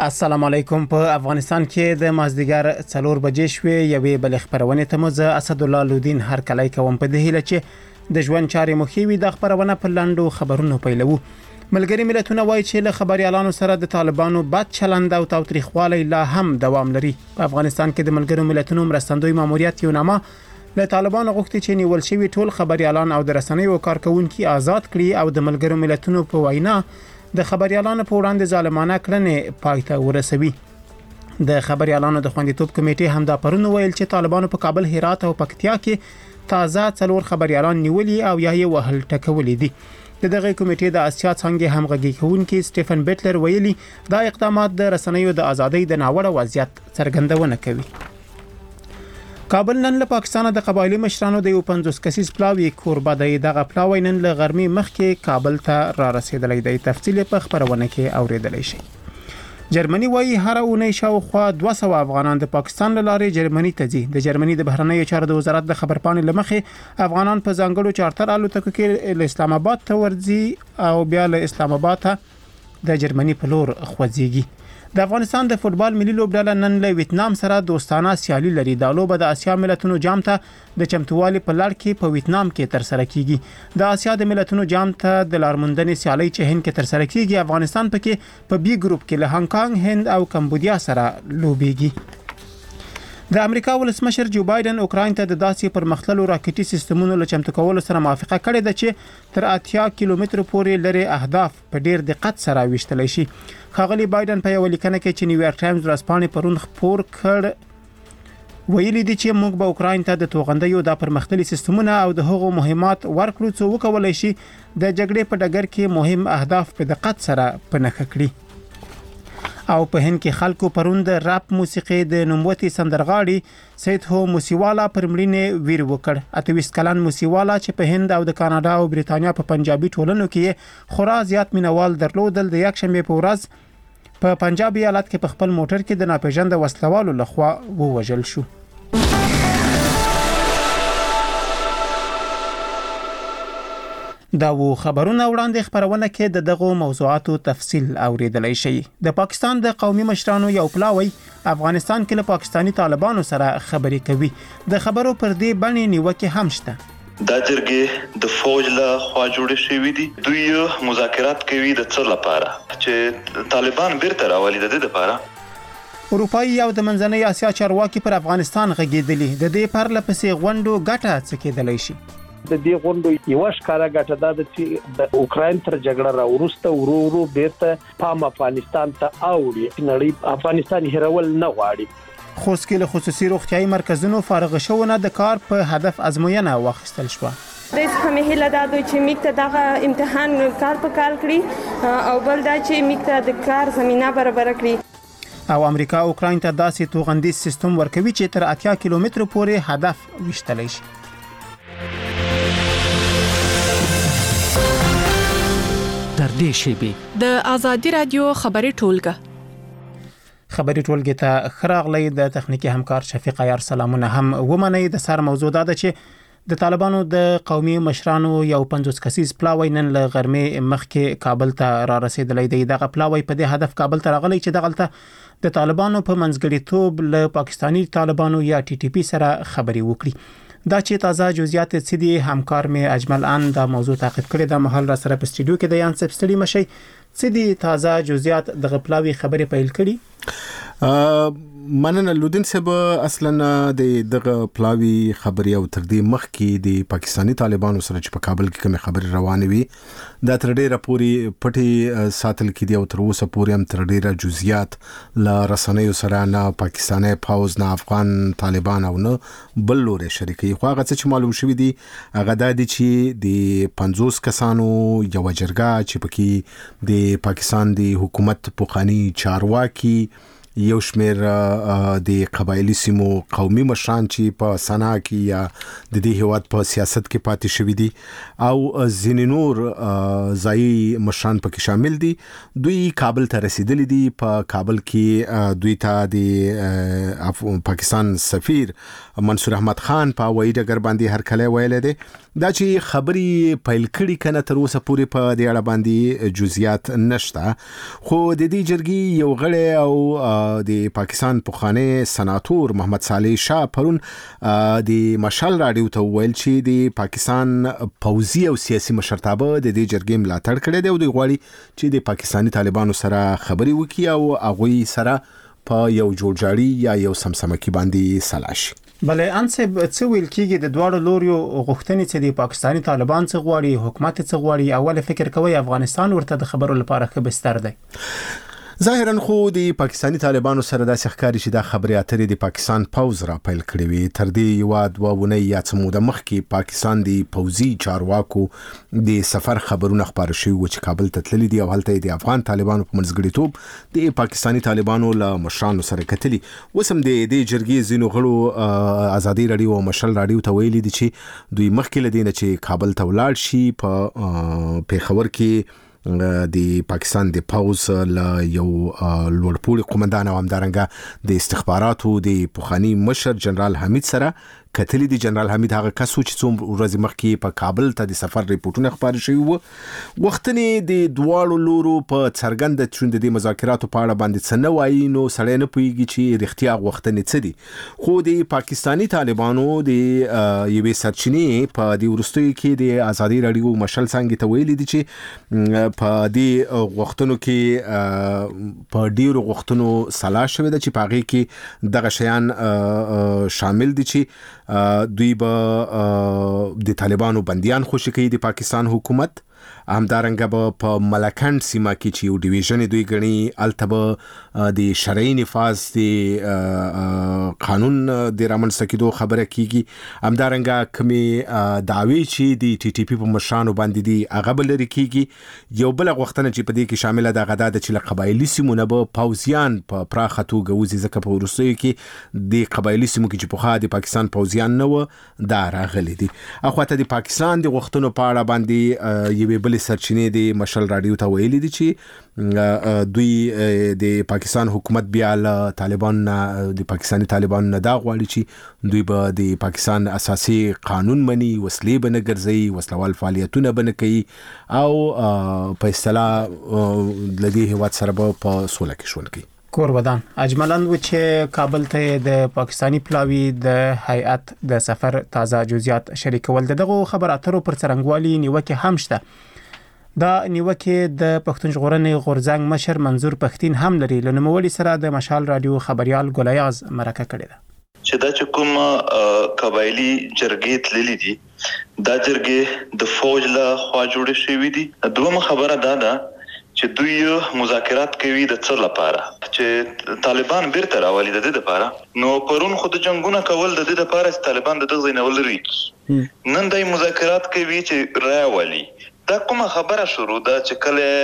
السلام علیکم. په افغانستان کې د مازدیګر 4 بجې شوې یوې بل خبرونه ته مزه اسد الله لودین هر کله کوم په دې هیله چې د ژوند چارې مخېوي د خبرونه په لاندو خبرونو پیلو. ملګری ملتونه وایي چې له خبريالانو سره د طالبانو بد چلند او تاوتریخوالی لا هم دوام لري. په افغانستان کې د ملګرو ملتونو مرستندوی ماموریت یو نامه له طالبانو غوښتي چې نیول شوی ټول خبريالان او د رسنیو کارکونکو آزاد کړي او د ملګرو ملتونو په وینا د خبريالانو په وړاندې ظالمانه کړنې پایته ورسوي. د خبريالانو د خوندیتوب کمیټې هم دا پرون ویل چې طالبانو په کابل، هرات او پکتیا کې تازه 4 خبريالان نیولي او یا یې وهل ټکولي دي. دغه کمیټې د اسیا څنګه همغږي کوونکي سټیفن بیټلر ویلي دا اقدامات د رسنیو د ازادۍ د ناوړه وضعیت څرګندونه کوي. کابل نن له پاکستان د قبایلی مشرانو د 50 کسیز پلاوی کوربه دی. دغه پلاوی نن له غرمې مخکې کابل ته را رسیدلی دی. تفصیل په خبرونه کې اوریدلی شي. جرمني وایي هر اونۍ شاوخوا 200 افغانان د پاکستان له لارې جرمني ته ځي. د جرمني د بهرنیو چارو د وزارت د خبرپاڼې لمخې افغانان په ځانګړو چارتر الوتکو کې اسلام آباد ته ورځي او بیا له اسلام آباد ته د جرمني په لور خوځيږي. د افغانستان د فوتبال ملي لوبډله نن له ویتنام سره دوستانه سیالي لري. د لوبه د اسیا ملتونو جام ته د چمتووالي په لړ کې په ویتنام کې تر سره کیږي. د اسیا د ملتونو جام ته د لارموندنې سیالي چې هند کې تر سره کیږي. افغانستان پکې په بي ګروپ کې له هانګ کانګ، هند او کمبودیا سره لوبيږي. د امریکا ولسمشر جو بایدن اوکراین ته د داسې پرمختللو راکټي سیستمونو له چمتو کولو سره موافقه کړې ده چې تر 80 کیلومتر پورې لري اهداف په ډیر دقت سره وشتلی شي. خاغلی بایدن په یو لیکنه کې چې نیویارک ټایمز ورځپاڼې پرون خپور کړ ویلي دي چې موږ به اوکراین ته د توغندیو د پرمختللي سیستمونو او د هغو مهمات ورکړو چې وکولای شي د جګړې په ډګر کې مهم اهداف په دقت سره پنهخ کړي. او په هند کې خلکو پرون د راپ موسیقي د نوموتي سندرغاړي سید هو موسیوالا پر مړینې ویر وکړ. 28 کلن موسیوالا چې په هند او د کاناډا او بریتانیا په پنجابي ټولنو کې خورا زیات مینوال درلودل، د یک شنبه په ورځ په پنجاب ایالت کې په خپل موټر کې د ناپېژاند وسلوالو لخوا ووژل شو. دا و خبرونه وړاندې خبرونه کې د دغه موضوعاتو تفصیل اوریدلای شي. د پاکستان د قومي مشرانو یو پلاوی افغانستان کې له پاکستانی طالبانو سره خبرې کوي. د خبرو پر دې باندې نیوکه هم شته. دا جرګې د فوج له خوا جوړې شوې دي. دوی مذاکرات کوي د څه لپاره چې طالبان بیرته راولي. د دې لپاره اروپایي او د منځنۍ اسیا چارواکي پر افغانستان غږیدلي. د دې پر لپسې غونډو ګټه څه کېدلی شي. د دې غونډو یو ښکارا ګټه ده چې د اوکراین تر جګړه راورسته ورو بیرته پام افغانستان ته اوړي. نړۍ افغانستان هیرول نه غواړي. خوسکي له خصوصي روغتيایي مرکزونو فارغ شوونه د کار په هدف ازموینه واخیستل شو. د همه هله دا دوی چې میکته دغه امتحان کار په کال کړی او بل دا چې میکته د کار زمينه برابر کړی. او امریکا اوکراین ته داسې توغندي سیستم ورکوي چې تر 80 کیلومتر پورې هدف وشتلی شي. در دې شیبې د ازادي رادیو خبري ټولګه ته خراغلی. د تخنیکی همکار شفیق عیار سلامونه هم ومني. د سر موضوع دا ده چې د طالبانو د قومي مشرانو یو 50 کسیز پلاوی نن له غرمې مخکې کابل ته را رسیدلی دی. دغه پلاوی په دې هدف کابل ته راغلی چې دغلته د طالبانو په منځګړیتوب له پاکستانی طالبانو یا ټي ټي پی سره خبري وکړي. دا چې تازه جزئیات سدي همکار می اجمل ان دا موضوع تعقیب کړی. د محل را سره په استودیو کې د یان سبستړي مشي سدي تازه جزئیات د غپلاوي خبري پیل کړي. مننه لودین صاحب. اصلا د دغه پلاوی خبري او تر دې مخ کې د پاکستانی طالبانو سره چې په کابل کې کوم خبري روانه وي دا تر ډیره پوری پټي ساتل کې دی او تر اوسه پورې هم تر ډیره جزئیات لا رسنیو سره نه پاکستاني فوج نه افغان طالبان او نه بل لوري شریکي. خو هغه چې معلوم شوی دی هغه د دې چې د 50 کسانو یو جرګه چې پکې د پاکستان د حکومت پوخانی چارواکي یو شمیر د قبایلی سیمو قومي مشران چې په سنا کې یا د دې هیواد په سیاست کې پاتې شوی دي او ځینې نور ځای مشران پکې شامل دي. دوی کابل ته رسیدلي دي. په کابل کې دوی ته د پاکستان سفیر منصور احمد خان په وایي ډګر باندې هر کله ویل دي دا چې خبري پیل کړي کنه تر اوسه پورې په دې اړه باندې جزئیات نشته. خو د دې جرګې یو غړی او د پاکستان پخوانی سناتور محمد صالح شاه پرون د مشال رادیو ته ویل چې د پاکستان پوځي او سیاسي مشرتابه د دې جرګې ملاتړ کړی دی او دوی غواړي چې د پاکستاني طالبانو سره خبري وکړي او هغوی سره په یو جوړجاړي یا یو سمسمکي باندې سلا شي. بلې انسب څه ویل کېږي د دواړو لوريو غوښتنې چې د پاکستاني طالبان څخه غواړي حکومت څخه غواړي اول فکر کوي افغانستان ورته د خبرو لپاره ښه بستر دی. ظاهرا خو د پاکستاني طالبانو سره د ښکاری چې د خبري اترې د پاکستان پوز را پیل کړی وي تر دې یو دوونه یا څه موده مخکې پاکستان د پوزي چارواکو د سفر خبرونه خبر شوی و چې کابل ته تللی دی او هلته د افغان طالبانو په منځګړیتوب د پاکستاني طالبانو له مشرانو سره کتلی. وسم د دې جرګې زینو غړو ازادي رادیو او مشل رادیو ته ویلي دي چې دوی مخکې لدینه چې کابل ته ولاړ شي په پیښور کې د پاکستان د پوز له یو لوړپوړي قومندان او همدارنګه د استخباراتو د پوخانی مشر جنرال حمید سره کتلی دی. جنرال حمید هغه کس چې څوم ورځې مخکې په کابل ته د سفر ریپورتونه خبر شوی وو. وختنې د دواړو لورو په څرګند چوند د مذاکراتو په اړه باندې څه نه وایي نو سړی نه پوهیږي چې رښتیا وختنې څه دي. خو د پاکستاني طالبانو د یوې سرچینې په د وروستیو کې د ازادي رادیو مشل څنګه ته ویلي دي چې په دې وختونو کې په ډیرو وختونو سلا شوی د چې په هغه کې دغه شیان شامل دي چې دوی به د طالبانو بنديان خوشی کوي د پاکستان حکومت همدارنګه به په ملکند سیمه کې چې یو ډیویژن دوی غني التبه د شرعي نفاذ د قانون د رامنځته کېدو خبره کیږي. همدارنګه کمی دعوی چې د ټي ټي پی په مشرانو باندې دي هغه بل لري کیږي. یو بل غوښتنه چې په دې کې شامله ده غدا د چې قبایلی سیمونه به پوځیان په پراخه توګه وزي ځکه په ورسوي کې د قبایلی سیمو کې چې په خاطر د پاکستان پوځیان نه و دا راغلي دي. اخواته د پاکستان د غوښتنو په اړه باندې یوه بل سرچینې د مشل رادیو ته ویلي دي چې دوی د پاکستان حکومت بیا له طالبان د پاکستاني طالبان نه دا غواړي چې دوی به د پاکستان اساسي قانون مني وسلې به نه ګرځي وسلوال فعالیتونه به نه کوي او په اصطلاح لدی هیواد سره به په سوله کې ژوند کوي. کوربدان اجملاً و چې کابل ته د پاکستانی پلاوی د هیئت د سفر تازه جزئیات شریکول دغه خبر اترو پر څرنګوالي نیوکه هم شته. دا نیوکه د پښتون ژغورنې غورځنګ مشر منظور پښتين هم لري. لنوموړي سره د مشال رادیو خبريال ګولیاز مرکه کړې ده چې دا چې کوم قبایلی جرګې تللي دي دا جرګې د فوج له خوا جوړې شوې دي. دومره خبره ده چې دوی مذاکرات کوي د څه لپاره چې طالبان بیرته راولي د دې لپاره. نو پرون خود جنگونه کول د دې لپاره چې طالبان د دغه ځای نه ولري. نن دای مذاکرات کوي چې راولي. دا کومه خبره شروع ده چې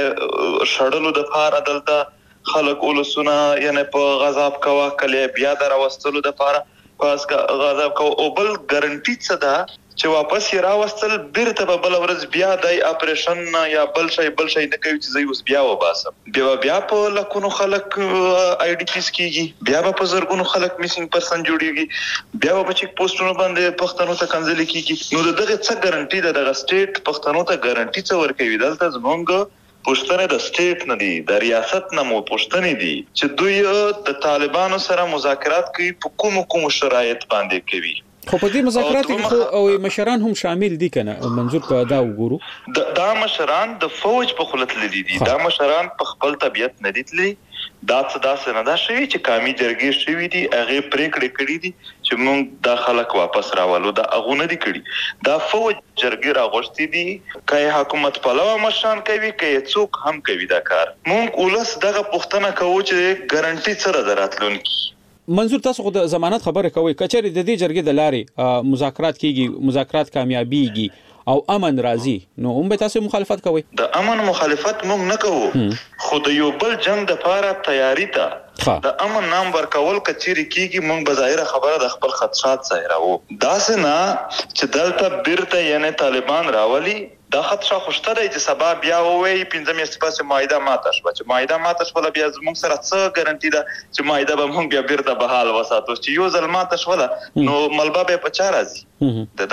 کله شړلو د لپاره دلته خلک ولسونه یعنی په غضب کوا کله بیا دراوستلو د لپاره پاس کا غضب کو او بل ګارانټی څه ده چې واپس یې راوستل بیرته په بل ورځ بیا د اپریشن یا بل شي نه کوي چې زوی اوس بیا وباسم بیا په لکونو خلک آی ډی پیس کیږي بیا په زرګونو خلک میسینګ پرسن جوړیږي بیا په چیک پوسټونو باندې پښتنو ته کنځل کیږي. نو دغه څه ګارانټي ده دغه سټیټ پښتنو ته ګارانټي څه ورکوي دلته زمونږ پښتنه د سټیټ نه دي د ریاست نه مو پښتنه دي چې دوی د طالبانو سره مذاکرات کوي په کوم شرایط باندې کوي. خو په دې مذاکراتو کې او مشران هم شامل دي کنه منظور په دا وګورو دا مشران د فوج په خلت لیدي دي دا مشران په خپل طبيعت نه دي تللي دا څه نه دا شوی چې قومي جرګې شوی دي هغه پریکړې کړې دي چې موږ د خلک واپس راولو دا اغونه دي کړي دا فوج جرګې راغوښتي دي کای حکومت پلوه مشان کوي کای څوک هم کوي دا کار. موږ ولس دغه پښتنه کوو چې ګارانټي سره دراتلونکي. منظور تاسو خو د ضمانت خبره کوي کچېری د دې جرګې د لارې مذاکرات کیږي مذاکرات کامیابیږي او امن راځي نو هم به تاسو مخالفت کوي. د امن مخالفت موږ نه کوو خو د یو بل جنگ د لپاره تیاری ته د امن نام ورکول کچېری کیږي موږ بظاهر خبره د خپل خدشات ظاهرو داسې نه چې دلته بیرته یعنی طالبان راولي دا خدشه خوشته دی چې سبا بیا ووي 15 میاشتې پس معاهده ماته شوه چې معاهده ماته شوه بیا موږ سره څه ګارانټي ده چې معاهده به موږ بیا بیرته بحال وساتو چې یو ځل ماته شوه نو ملبه به په چا راځي. دغه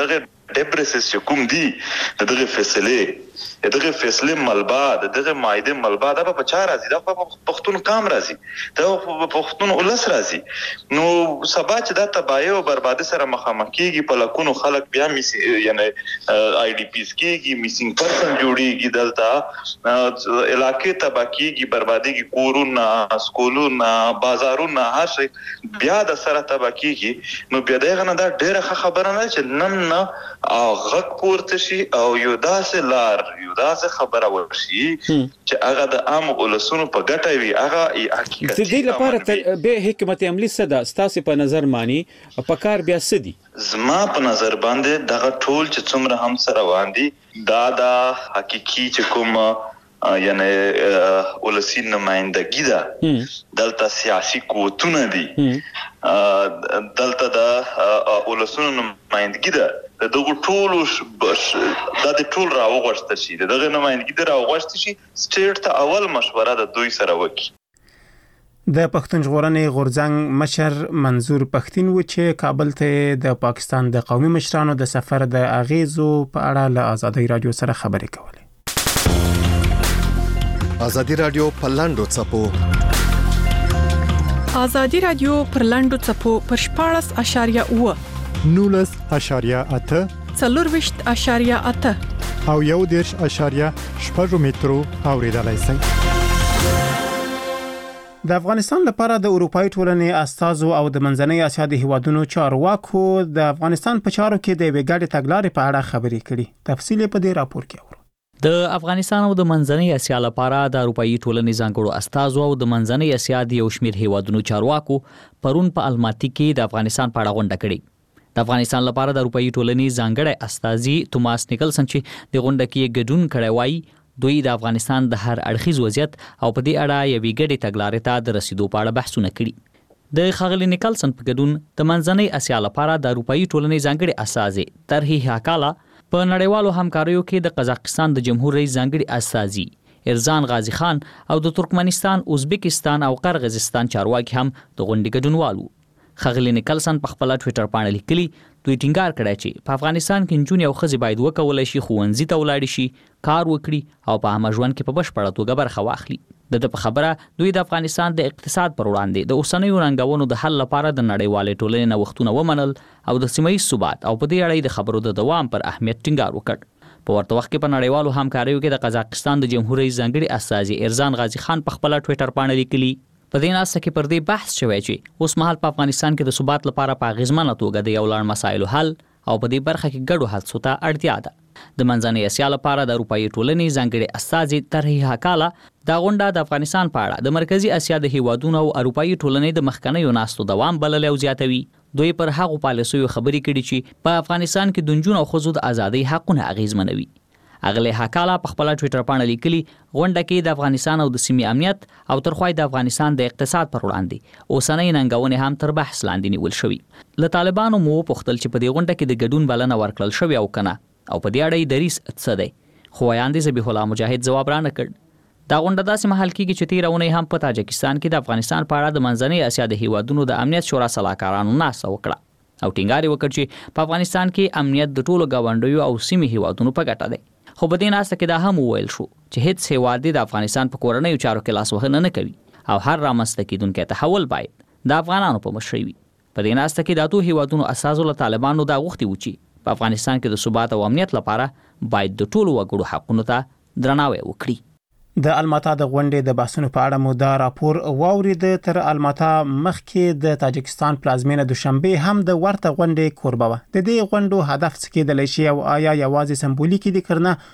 ډیبرسس کوم دی دغه فیصله ملبا دغه مایده ملبا دا په چا راځي دا په پښتون کام راځي دا په پښتون ولس راځي نو سبا چې دا تباہي او بربادي سره مخامخ کیږي په لکونو خلک بیا یعنی آی ډی پیز کیږي میسینګ پرسن جوړیږي دلته علاقې تباہ کیږي بربادي کی کورونه سکولونه بازارونه هر شي بیا د سره تباہ کیږي نو بیا دغه نه دا ډیره خبره نه چې نن غږ پورته شي او یو داسې خبره ورشي چې هغه د عام ولسونو په ګټه وي هغه حقیقت د دې لپاره به حکمت عملی څه ده ستاسو په نظر مانی په کار بیا څه دي زما په نظر باندې دغه ټول چې څومره هم سره واندي دا حقيقي چې کوم یعنی ولسی نمائندګي ده دلته سیاسي قوتونه دي دلته د ولسونو نمائندګي ده دغه ټول د ټول راوغښت شي دغه نمائندګي د راوغښت شي سټیټ ته اول مشوره د دوی سره وکړي د پښتون ژغورنې غورځنګ مشر منظور پښتين و چې کابل ته د پاکستان د قومي مشرانو د سفر د اغیزو په اړه له آزادۍ رادیو سره خبرې کولې آزادۍ رادیو په لاندو چپو آزادۍ رادیو پر لاندو چپو پر 14.9 19.8 4.8 او 1.8 مترو اوریدلای شئ. د افغانستان لپاره د اروپאי ټولنې استازو او د منځنۍ اسیا د هیوادونو چارواکو د افغانستان په چارو کې د وګړي تګلارې په اړه خبرې کړي. تفصیل په دې راپور کې اورو. د افغانستان او د منځنۍ اسیا لپاره د اروپאי ټولنې ځانګړو استازو او د منځنۍ اسیا د یو شمېر هیوادونو چارواکو پرون په الماتی کې د افغانستان په اړه غونډه کړې. د افغانستان لپاره د اروپאי ټولنې ځانګړی استازي توماس نیکلسن چې د غونډه کې ګډون کړی وای دوی د افغانستان د هر اړخیز وضعیت او په دې اړه یوې ګډې تګلارې ته د رسیدو په اړه بحثونه کړي. د ښاغلي نیکلسن په ګډون د منځنۍ اسیا لپاره د اروپאי ټولنې ځانګړي استازي طرحې حکاله په نړیوالو همکاریو کې د قزاقستان د جمهور رئیس ځانګړي استازي ارزان غازی خان او د ترکمنستان، ازبکستان او قرغیزستان چارواکي هم د غونډې ګډونوالو. ښاغلي نیکلسن په خپل ټوئیټر باندې لیکلي دوی ټینګار کړی چې په افغانستان کې نجونې او ښځې باید وکولای شي ښوونځي ته ولاړ شي، کار وکړي او په عامه ژوند کې په بشپړه توګه برخه واخلي. د په خبره دوی د افغانستان د اقتصاد پر وړاندې د اوسنیو ننګونو د حل لپاره د نړیوالې ټولنې نوښتونه ومنل او د سیمه ییز ثبات او په دې اړه د خبرو د دوام پر اهمیت ټینګار وکړ. په ورته وخت کې په نړیوالو همکاریو کې د قزاقستان د جمهور رئیس ځانګړي استازي ارزان غازی خان په خپل ټوئیټر باندې لیکلي په دې ناسته کې پر دې بحث شوی چې اوس مهال په افغانستان کې د ثبات لپاره په اغیزمنه توګه د یو لړ مسایلو حل او په دې برخه کې ګډو هڅو ته اړتیا ده. د منځنۍ اسیا لپاره د اروپאי ټولنې ځانګړي استازي طرحې حکاله دا غونډه د افغانستان په اړه د مرکزی اسیا د هیوادونو او اروپאי ټولنې د مخکنیو ناستو دوام بللی او زیاتوي. دوی پر هغو پالیسیو خبرې کړي چې په افغانستان کې د نجونو او ښځو د ازادۍ حقونه اغیزمنوي. اغلی حکاله په خپل ټوئیټر باندې لیکلي غونډه کې د افغانستان او د سیمې امنیت او ترخوای د افغانستان د اقتصاد پر وړاندې اوسنۍ ننګونې هم تر بحث لاندې نیول شوې. له طالبانو مو پوښتل چې په دې غونډه کې د ګډون بلنه ورکړل شوې او کنه او په دې اړه یې دریځ څه دی، خو وایاندې ذبیح الله مجاهد ځواب رانه کړ. دا غونډه داسې مهال کېږي چې تېره اونۍ هم په تاجکستان کې د افغانستان په اړه د منځنۍ اسیا د هیوادونو د امنیت شورا سلاکارانو ناسته وکړه او ټینګار یې وکړ چې په افغانستان کې امنیت د ټولو ګاونډیو او سیمې هیوادونو په ګټه دی. خو په دې ناسته کې دا هم وویل شو چې هیڅ هیواد د افغانستان په کورنیو چارو کې لاسوهنه نه کوي او هر رامنځته کېدونکی تحول باید د افغانانو په مشرۍ وي. په دې ناسته کې د اتو هیوادونو اساسو له طالبانو دا غوښتي و چې په افغانستان کې د ثبات او امنیت لپاره باید د ټولو وګړو حقونو ته درناوی وکړي. د الماتا د غونډې د بحثونو په اړه مو دا راپور واورید. تر الماتا مخکې د تاجکستان پلازمینه دوشنبه هم د ورته غونډې کوربه و. د دې غونډو هدف څه کېدلی شي او آیا یوازې سمبولیکي دي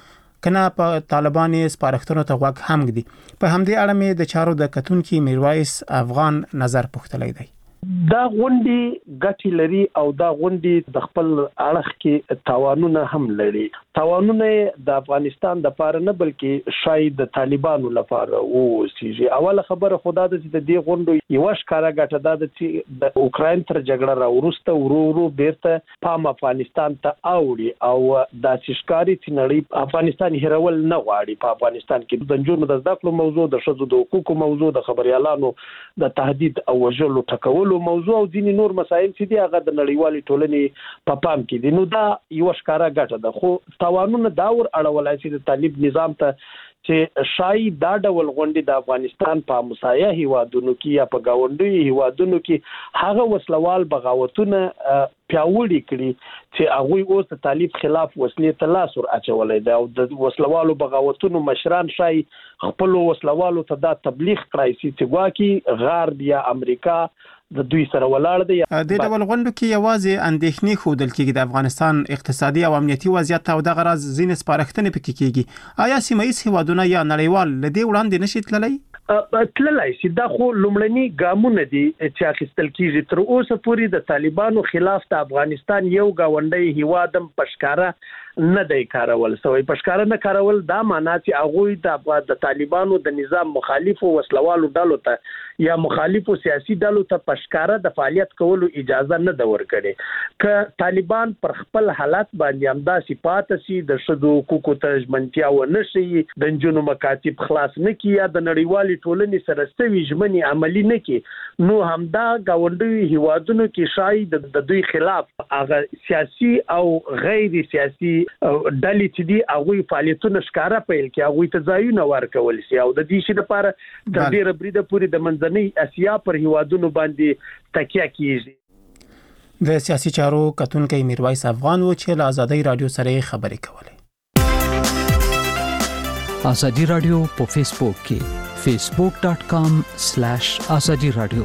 کنه په طالبانې سپارښتنو ته غوږ هم ږدي؟ په همدې اړه مې د چارو د کتونکي میرویس افغان نظر پوښتلی دی. دا غونډې ګټې لري او دا غونډې د خپل اړخ کې تاوانونه هم لري. تاوانونه د افغانستان د لپاره نه بلکې شاید د طالبانو لپاره اوسېږي. اوله خبره خدا د دې غونډو یو ښکارا ګټه ده چې د اوکراین تر جګړه راورسته ورو بیرته پام افغانستان ته اوړي او د سشکاري تنړي افغانستان هیرول نه غواړي. په افغانستان کې د نجونو د زده کړو موضوع، د ښځو د حقوقو موضوع، د خبريالانو د تهدید او وژلو ټکول کولو موضوع او ځینې نور مسایل چې دي هغه د نړیوالې ټولنې په پام کې دي. نو دا یو ښکارا ګټه ده، خو تاوانونه دا ور اړولای چې د طالب نظام ته چې شای دا ډول غونډې د افغانستان په مسایه هیوادونو کې یا په گاونډي هیوادونو کې هغه وسلوال بغاوتونه پیاوړي کړي چې هغه اوس د طالب خلاف وسلې ته لاس ور اچولای دا او د وسلوالو بغاوتونو مشران شای خپل وسلوالو ته دا تبلیغ کړای چې واکي غارد یا امریکا د دوی سره ولاړ دی. د ډول غونډو کې یوازې اندېښنې ښودل کېږي د افغانستان اقتصادي او امنیتي وضعیت او د غرض ځینې سپارښتنې پکې کېږي. آیا سیمه ییز هیوادونه یا نړیوال لدې وړاندې نشي تللی چې دا خو لومړني ګامونه دي چې اخیستل کېږي. تر اوسه پورې د طالبانو خلاف د افغانستان یو گاونډي هیوادم پشکاره نه دی کارول سوی. پشکاره نه کارول دا معنا چې هغه د طالبانو د نظام مخالفو وسلوالو ډلو ته یا مخالفو سیاسي ډلو ته پشکاره د فعالیت کولو اجازه نه ده ورکړې. که طالبان پر خپل حالت باندې همداسې پاتې شي، د ښځو حقوقو ته ژمنتیا ونه شي، د نجونو مکاتب خلاص نه کړي یا د نړیوالې ټولنې سره سوي ژمنې عملي نه کړي، نو همدا ګاونډي هیوادونو کې شاید د دوی خلاف هغه سیاسي او غیر سیاسي ډلې چې دي هغه فعالیتونه ښکارا پیل کړي، هغه ته ځایونه ورکول شي او د دې شي لپاره د ډېر بریده پورې د منځنۍ اسیا پر هیوادونو باندې تکیه کیږي. د سیاسي چارو کتونکو میرویس افغان و چې له آزادۍ رادیو سره خبرې کولې. آزادی رادیو په فیسبوک کې facebook.com/azadi radio.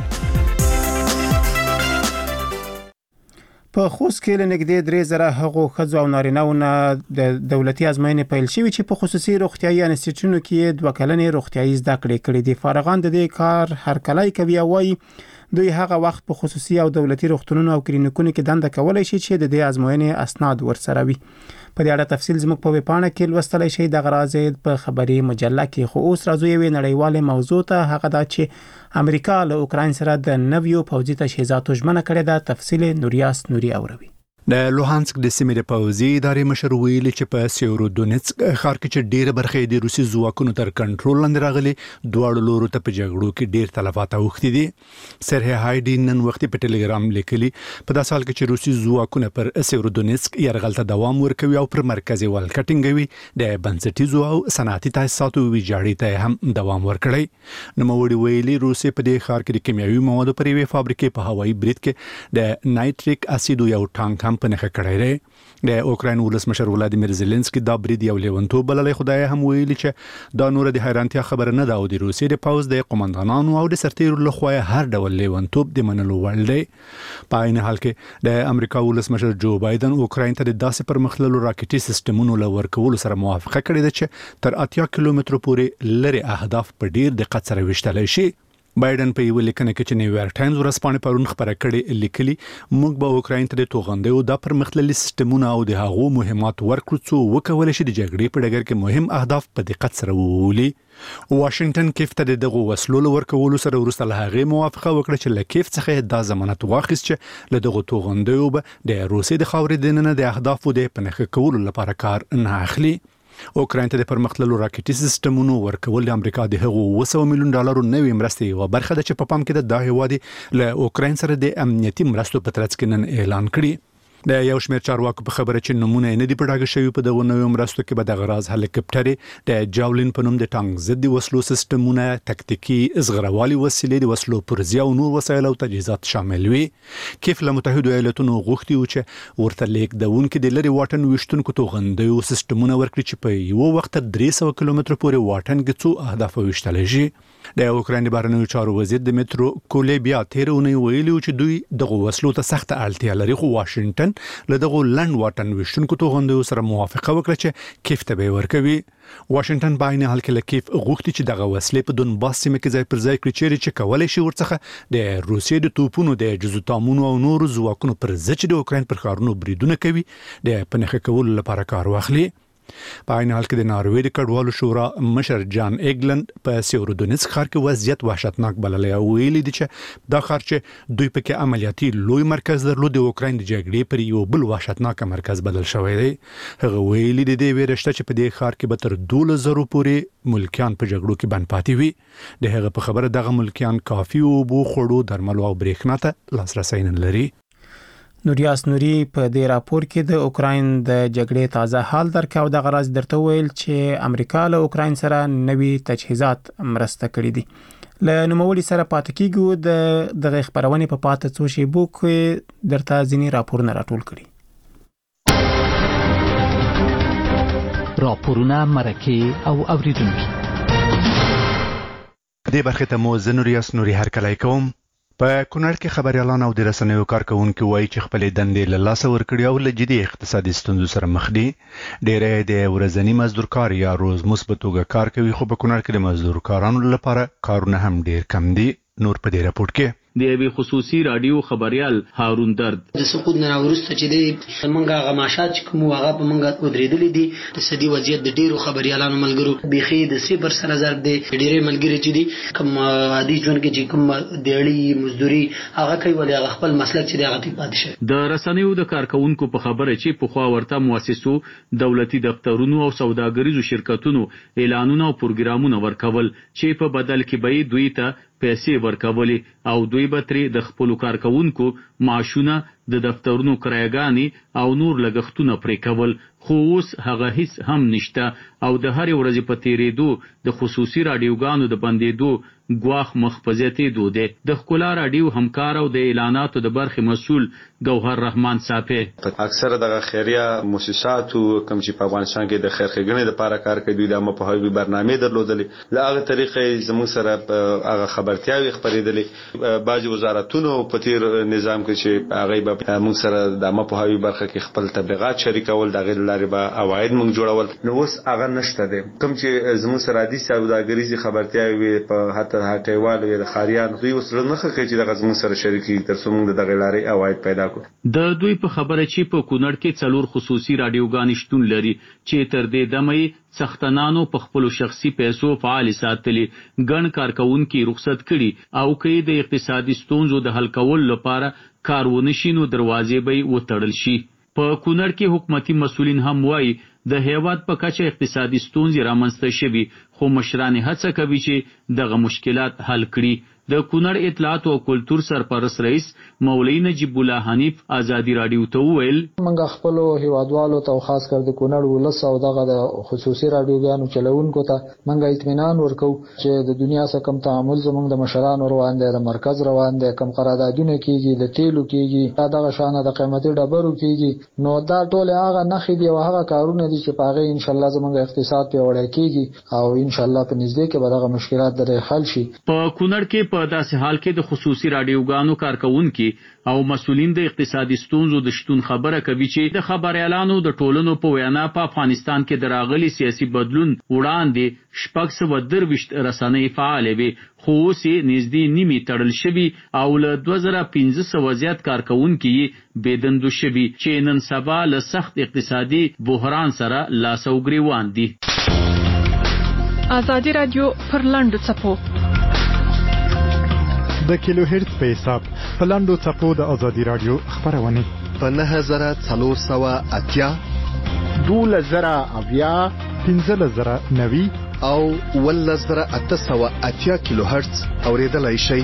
په خوست کې لنګدې 3000 هغو ښځو او نارینه‌ونه د دولتي ازموینې پیل شوي چې په خصوصي روغتیايي انسټیټیوټونو کې 2 کلنې روغتیايي زده کړې دي. فارغان د دې کار هر کله کوي او وايي دوی هغه وخت په خصوصي او دولتي روغتونونو او کلینیکونو کې دنده کولای شي چې د دې ازموینې اسناد ورسره وي. په دې اړه تفصیل زموږ په ویبپاڼه کې لوستلای شئ. د غراض په خبري مجله کې خو اوس راځو یو نړیواله موضوع ته، هغه دا چې امریکا له اوکراین سره د نویو پوځي تجهیزاتو ژمنه کړې ده. تفصیل نوریاس نوري اوروي. د لوهانسک د سیمې د پوځي ادارې مشر ویلي چې په سیورودونیتسک ښار کې چې ډېر برخه د روسي ځواکونو تر کنټرول لاندې راغلي، دواړو لورو ته په جګړو کې ډېر تلفات اوښتي دي. سرهی هایډي نن وخت په ټلګرام لیکلي په داسې حال کې چې روسي ځواکونه پر سیورودونیتسک یرغل ته دوام ورکوي او پر مرکزي ولکه ټینګوي، د بنسټیزو او صنعتي تاسیساتو ویجاړي ته هم دوام ورکړي. نوموړي ویلي روسي په دې ښار کې د کیمیاوي موادو پر یوې فابریکې په هوایي برید کې د نایتریک اسید یو ټانک په نخښه کړی دی. د اوکراین ولسمشر ولادیمیر زيلنسکي دا برید یو لیونتوب بللی، خدای هم ویلي چې دا نور د حیرانتیا خبره نه ده او د روسیې د پوځ د قومندانانو او د سرتیرو لخوا هر ډول لیونتوب د منلو وړ دی. په عین حال کې د امریکا ولسمشر جو بایدن اوکراین ته د داسې پرمختللو راکټي سیستمونو لور کولو سره موافقه کړې ده چې تر 80 کیلومترو پورې لري اهداف په ډیر دقت سره وشتلی شي. بایدن په یو لیکنه کې چې نیویارک ټایمز ورسپانې پرون خبره کړې لیکلي، موږ به اوکراین ته د توغندیو د پرمختللي سیستمونو او د هغو مهمات ورکړو څو وکولای شي د جګړې په ډګر کې مهم اهداف په دقت سره وولي. واشنگټن کیف ته دغه وسلو ورکولو سره وروسته له هغه موافقه وکړه چې له کیف څخه د ضمانت واخیست چې له دغه توغندیو به د روسیې د خاورې دننه د اهدافو د پنهخ کولو لپاره کار نه اخلي. اوکراین ته د پرمختللو راکټي سیستمونو ورکول د امریکا د هغو $100 ملیون نوې مرستې یو برخه ده چې په پام کې د هیواد له اوکراین سره د امنیتي مرستو په ترڅ کې نن اعلان کړی. د یو شمېر چارواکو په خبره چې نمونه نه دی پټاګه شوی په دغه نوې مرستو کې به د غراز هلیکاپټر د جاولین په نوم د ټانک ضد وسلو سیستمونه، تکتیکی ازغروالي وسیلې، د وسلو پرزي او نور وسایل او تجهیزات شامل وي. کیف له متحده ایالاتونو غوښتي و چې ورته لیک دونکو د لری واټن وشتونکو توغندیو سیستمونه ورکړي چې په یو وخت 300 کیلومتر پورې واټن کې څو اهداف وشتل شي. د اوکراین بهرنیو چارو وزیر دمیترو کولیبیا تیرونه ویلي چې دوی دغه وسلو ته سخت اړتیا لري، خو واشنگټن له دغه لند واټن وشتونکو توغندیو سره موافقه وکړه چې کیف ته به ورکوي. واشنگټن په عین حال کې له کیف غوښتي چې دغه وسلې په دونباس سیمه کې ځای پر ځای کړي چې کولای شي ورڅخه د روسیې د توپونو د جزوتامونو او نورو ځواکونو پر ضد د اوکراین پر ښارونو بریدونه کوي د پنهخ کولو لپاره کار واخلي. په عین حال کې د ناروې د کډوالو شورا مشر جان ایګلند په سیورودونیتسک ښار کې وضعیت وحشتناک بللی او ویلي دي چې دا ښار چې دوی پکې عملیاتي لوی مرکز درلود د اوکراین د جګړې پر یو بل وحشتناک مرکز بدل شوی دی. هغه ویلي دي د ویرشته چې په دې ښار کې به تر 12,000 پورې ملکیان په جګړو کې بند پاتې وي. د هغه په خبره دغه ملکیان کافي اوبو خوړو درملو او برېښنا ته لاسرسی نه لري. نوریاس نوري په دې راپور کې د اوکراین د جګړې تازه حال درکاو د غرض درته ویل چې امریکا له اوکراین سره نوي تجهیزات مرسته کړې دي. له نوموړي سره پاتې کیږو د خبرونه په پاتې څو شی بوک درته ځینی راپورونه راټول کړي. راپورونه مرکه او اوریدونکو دې برخه ته مو زنوریاس نوري هرکلای کوم. په کونړ کې خبريالان او د رسنیو کارکونکو وایي چې خپل دندې له لاسه ورکړي او له جدي اقتصادي ستونزو سره مخ دي. ډېر د ورځنی مزدور کار یا روز مثبت توګه کار کوي خو په کونړ کې د مزدور کارانو لپاره کارونه هم ډېر کم دي. نور په دې راپور کې د یوې خصوصي رادیو خبريال هارون درد د سقوط نه ورسته چې د منګه غماشات چې کوم هغه په منګه ودرېدلې دي د سدي وضعیت د ډیرو خبريالانو ملګرو بيخي د 0% ضرب دي ډېرې ملګری چې دي کوم عادي ژوند کې چې کوم دیړی مزدوري هغه کوي ولې هغه خپل مسلک چې هغه ته پاتې شي. د رسنیو د کارکونکو په خبره چې په خوا ورته مؤسسو دولتي دفترونو او سوداګریزو شرکتونو اعلانونه او پروګرامونه ورکول چې په بدل کې به دوی ته پیسې ورکولې او دوی به ترې د خپل کارکونکو معاشونه د دفترونو کرایګانی او نور لګښتونه پرې کول. خو اوس هغه هیڅ هم نشته او د هر ورځې په تیرېدو د خصوصي رادیوګانو د بندېدو ګواخ مخ په زیاتېدو دی. د ښکلا رادیو همکار او د اعلاناتو د برخې مسؤل ګوهر رحمان صافی اکثره د خیریه مؤسساتو کوم چې په افغانستان کې د خیر ښېګڼې لپاره کار کوي دوی د مپوهاوي برنامې درلودلې له هغه طریقې زموږ سره هغه خبرتیاوي خبرېدلې بعضي وزارتونو په تیر نظام کې چې هغه به موږ سره د مپوهاوي برخه کې خپل تبلیغات شریکول د غیر لارې به عواید موږ جوړول نو اوس هغه نشته دی. کوم چې زموږ سره عادي سوداګریزي خبرتیاوي په هټر هټیوالو یا د خاریانو دوی اوس نه خکې چې د زموږ سره شریکي تر څو موږ د غیر لارې عواید پیدا د دوی په خبره چې په کونړ کې 4 خصوصي رادیوګانې شتون لري چې تر دې دمه سختنانو په خپل شخصي پیسو فعال ساتلي ګڼ کارکونکو رخصت کړي او کې د اقتصادي ستونزو د حل کولو لپاره کارونه شینو دروازې به وتړل شي. په کونړ کې حکومتي مسؤلین هم وایي د هیواد په کچه اقتصادي ستونزې رامنځته شوي خو مشران هڅه کوي چې دغه مشکلات حل کړي. د کونړ اطلاعات او کلتور سرپرست رئیس مولوی نجیب الله حنیف آزادی رادیو ته ویل موږ خپل هیوادوالو ته خاص کر د کونړ ولس او دغه د خصوصي رادیوګانو چلوونکو ته موږ اطمینان ورکو چې د دنیا سره کوم تعامل زموږ د مشرانو روان دي د مرکز روان دي کوم قراردادونه کیږي د تیلو کیږي دغه شانه د قیمتي ډبرو کیږي نو دا ټول هغه نخې دي او هغه کارونه دي چې پاغه ان شاء الله زموږ اقتصاد پیاوړی کیږي او ان شاء الله په نږدې کې به دغه مشکلات درې حل شي. په کونړ کې په داسې حال کې د خصوصي رادیوګانو کارکونکو او مسؤلین د اقتصادي ستونزو د شتون خبره کوي چې د خبريالانو د ټولنو په وینا په افغانستان کې د راغلي سیاسي بدلون وړاندې 623 رسنۍ فعال وي خو اوس نږدې نیمه تړل شوی او له 2500 زیات کارکونکو بيدندو شوی چې نن سبا له سخت اقتصادي بحران سره لاس او ګریوان دي. آزادی رادیو پر لاندو څپو د کیلو هرتز په حساب په لاندو څپو د آزادی رادیو خبرونه په 9480 2000 1590 او 1880 کیلو هرتز اوریدلای شي.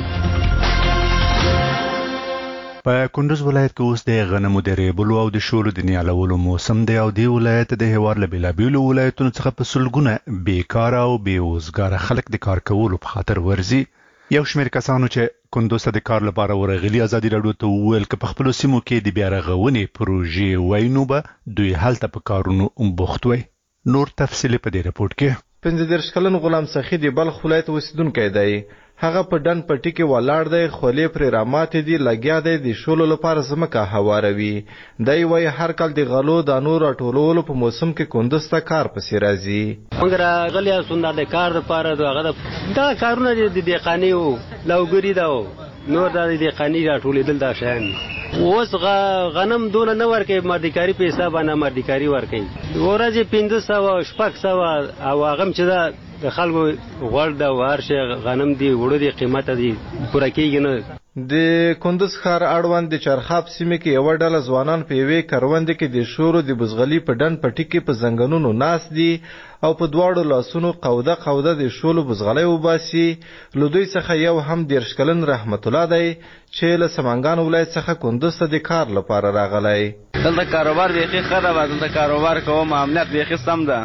په کندوز ولایت کې اوس د غنمو د ریبلو او د شولو د نیالولو موسم دی او د ولایت د هوار له بیلابیلو ولایتونو څخه په سلګونه بیکاره او بیوزګاره خلک د کار کولو په خاطر ورزي. یو شمېر کسانو چې کندوز ته د کار لپاره ورغلي آزادي رادیو ته وویل چې په خپل سیمو کې د بیا رغونې پروژې وینو به دوی هلته په کارونو بوخت وي. نور تفصیل په دې رپورت کې 15 کلن غلام سخی د بلخ ولایت اوسیدونکی دی. هغه په ډن پټی کې ولاړ دی خولې پر رامات دي لګیا دی د شولو لپاره زمکه هواروي. دی وای هر کال د غلو د نور ټولولو په موسم کې کندوز ته کار پسې راځي. موږ راغلي سند د کار لپاره هغه دا کارونه د دقانیو لوګری دا نور د قانی راټولېدل دا شیان اوس غنم دونه نه ورکوي مردکاري په حساب باندې مردکاري ورکوي ورځې 500 600 او هغه چې دا د خلکو غوړ د ورشه غنم دی وړو دی قیمت دی پوره کېږي نه. د کندوز ښار اړوند د چرخاب سیمې کې یو ډله ځوانان په یوې کروندې کې د شورو د بزغلي په ډن پټي کې په زنګنونو ناست دي او په دواړو لاسونو قوده د شولو بزغلي وباسي. له دوی څخه یو هم 30 کلن رحمت الله دی چې له سمنګان ولایت څخه کندوز ته د کار لپاره راغلی. دلته کاروبار بیخي ښه ده، دلته کاروبار کوم معاملات بیخي سم ده.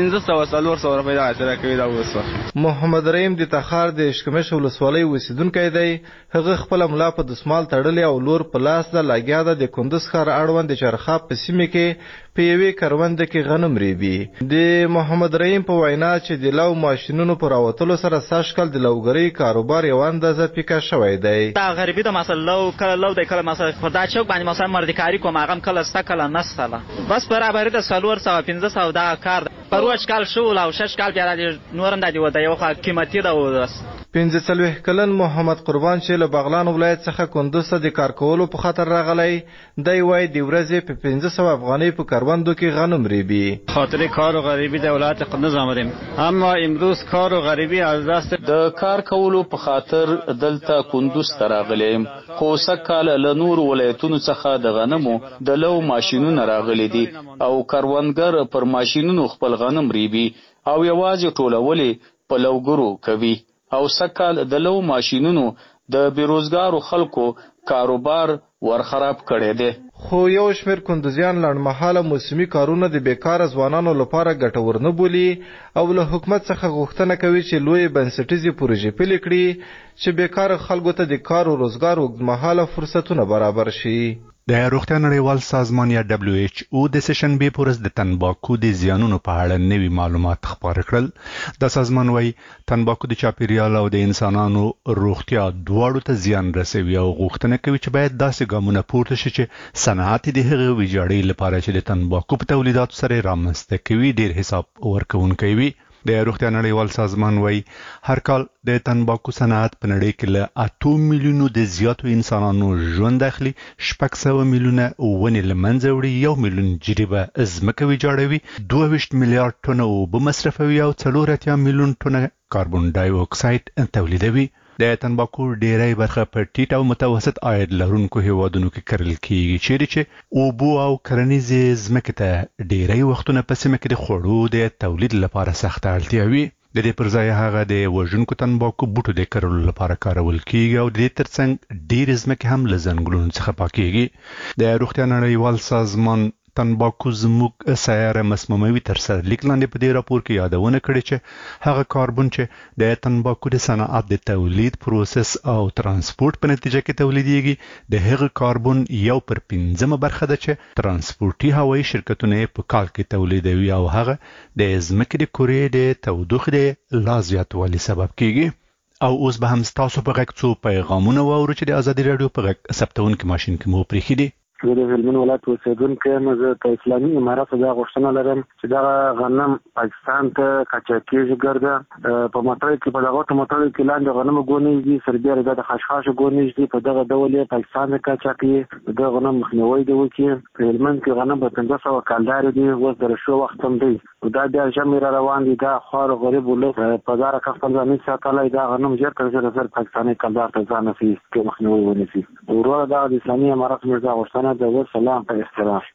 500 روپۍ دا حاصله کوي دا اوس. محمد رحیم د تخار د اشکمش ولسوالۍ اوسیدونکی دی. هغه خپل ملا په دسمال تړلې او لور په لاس د لګیا ده. د کندوز ښار اړوند د چرخاب په سیمه کې په یوې کرونده کې غنم ریبي. د محمد رحیم په وینا چې د لو ماشینونو پر راوتلو سره ساشکل د لوګرۍ کاروبار یو اندازه پیکا شوی دی. دا غریبي د مثلا لو د کله مثلا خدای چوک باندې مثلا مردکاری کوم هغه کله کله نسله بس برابر د 400 دا کار پروش کال شو او 6 کال بیا د نورم د یو د یو قیمتي دا و. 15 کلن محمد قربان چې له بغلان ولایت څخه کندوز ته د کار کولو په خاطر راغلی دی. وای د ورځې په 500 افغانۍ په کروندو کې غنم ریبي. خاطر کار و غریبی د ولایت کندوز آمدیم، اما امروز کار و غریبی از دست د کار کولو په خاطر دلته کندوز ته راغلیم. خو سکه له نور ولایتونو څخه د غنمو د لو ماشینونه راغلي دي او کروندګر پر ماشینونو خپل غنم ریبي او یوازې ټولولې په لوګرو کوي او سکه د لو ماشینونو د بیروزګارو خلکو کاروبار ورخراب کړي دي. خو یو شمېر کندوزیان لنډمهاله موسمي کارونه د بیکاره ځوانانو لپاره ګټور نه بولي او له حکومت څخه غوښتنه کوي چې لوی بنسټیزې پروژې پلي کړي چې بیکاره خلکو ته د کار او روزګار اوږدمهاله فرصتونه برابر شي. د روغتیا نړیوال سازمان یا WHO د سشنبې په ورځ د تنباکو د زیانونو په اړه نوي معلومات خپاره کړل. د سازمان وايي تنباکو د چاپیریال او د انسانانو روغتیا دواړو ته زیان رسوي او غوښتنه کوي چې باید داسې ګامونه پورته شي چې صنعت د هغه ویجاړۍ لپاره چې د تنباکو په تولیداتو سره رامنځته کوي ډیر حساب ورکوونکی وي. د روغتیا نړیوال سازمان وايي هر کال د تنباکو صنعت په نړۍ کې له 8 میلیونو د زیاتو انسانانو ژوند اخلي، 600 میلیونه ونې له منځه وړي، 1 میلیون جریبه ځمکه ویجاړوي، 22 میلیارډ ټنه اوبه مصرفوي او 4 میلیون ټنه کاربن ډای اکساید تولیدوي. د تنباکو ډیری برخه په ټیټ او متوسط عاید لرونکو هیوادونو کې کرل کیږي چیرې چې اوبو او کرنیزې ځمکې ته ډیری وختونه په سیمه کې د خوړو د تولید لپاره سخته اړتیا وي. د دې پر ځای هغه د وژونکو تنباکو بوټو د کرلو لپاره کارول کیږي او د دې ترڅنګ ډیر ځمکې هم له ځنګلونو څخه پاکیږي. د روغتیا نړیوال سازمان تنباکو زموږ سیاره مسموموي تر سره لیک لاندې په دې راپور کې یادونه کړې چې هغه کاربن چې د تنباکو د صنعت د تولید پروسس او ترانسپورت په نتیجه کې تولیدېږي د هغه کاربن 1/5 برخه ده چې ترانسپورتي هوایي شرکتونه په کال کې تولیدوي او هغه د ځمکې د کورې د تودوخې د لا زیاتوالي سبب کیږي. او اوس به هم تاسو په غږ څو پیغامونه واورو چې د ازادي رادیو په غږ ثبتونکو ماشين کې مو پرېښي دي. د هلمند ولایت اوسیدونکی یم. زه د اسلامي اماراتو دا غوښتنه لرم چې دغه غنم پاکستان ته قاچاق کېږي ګرده په موټرو کې په دغه موټرو کې لاندې غنم ګونیږي سربیره د خشخاش ګونیږي په دغه ډول یې پاکستان ته قاچاقي د غنم مخنیوي دی وکړي. په هلمند کې غنم په 1500 کالدار دي اوس در شو وخت هم دی دا بیا ژمي را روان دي دا خور غریب ولر په دار خپل ځان ساتلای دا غنم ژر تر ژره پاکستاني کالدار ته ځان نفي کې مخنیوي ونیسي. ورور دا د اسلامي اماراتو مرزا غوښتنه د سلام په احترام.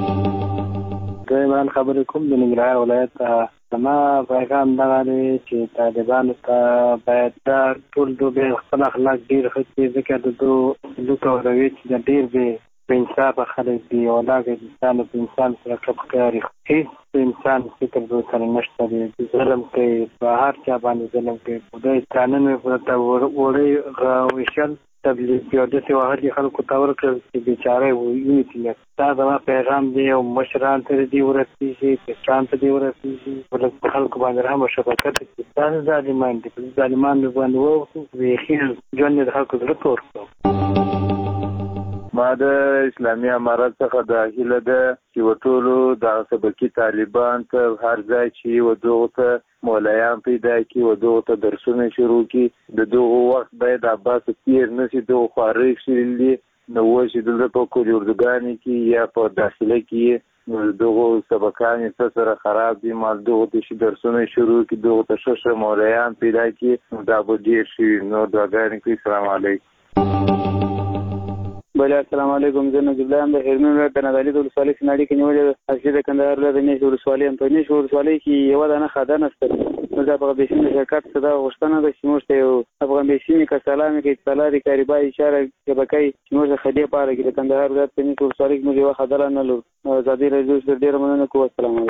دایمن خبرې کوم د ننګرهار ولایت زما پیغام دغه دی چې طالبانو ته باید دا ټول دوی خپل اخلاق ډېر ښه کړي ځکه د دوی روي چې د ډېر بې انصافه خلک دي او دا انسان په انسان سره کپ ښکاري. هېڅ انسان فکر دوی سره نشته دی ظلم کوي په هر چا باندې ظلم کوي. خدای قانون یې ورته وړی ویشل تبلیغ یو داسې وهلي خلکو ته ورکړل چې بیچاره وویني. دا زما پیغام دی او مشران ته دې ورسېږي کشران ته دې ورسېږي ولکه په خلکو باندې رحم او شفقت وکړي. ستاسې ظالمان دي په ظالمان مې باندې ووښو بیخي ژوند یې د خلکو زړه تور کړو. ما د اسلامي امارت څخه د هیله ده چې وټولو د سبقي طالبان ته هر ځای چې ودغه ته مولایان پیدا کی ودغه ته درسونه شروع کی د دغه وخت باید عباس تیر نشي دغه خارج شي نو چې دلته په کوردګانی کې یا په داخله کې دغه سبقان څه سره خراب دي مال دغه د درسونه شروع کی دغه تشش مولایان پیدا کی دا به ډیر شي نو دغه کې السلام علیکم بله السلام علیکم زه نجیب الله یم د هرمن ولایت د نادعلي د ولسوالۍ څخه ناړي کې نیولې اصلي د کندهار ولایت د نیش ولسوالۍ یم په نیش ولسوالۍ کې یوه دانه خاده نشته نو د افغان بیسیمې شرکت څخه دا غوښتنه ده چې موږ ته یو افغان بیسیمې که سلامې کوي اطلاع دي کاریبا اشاره به کوي چې موږ د خدۍ په اړه کې د کندهار ولایت په نیش ولسوالۍ کې موږ یوه خاده نه لرو ازادي راډیو څخه ډېره مننه کوم السلام علیکم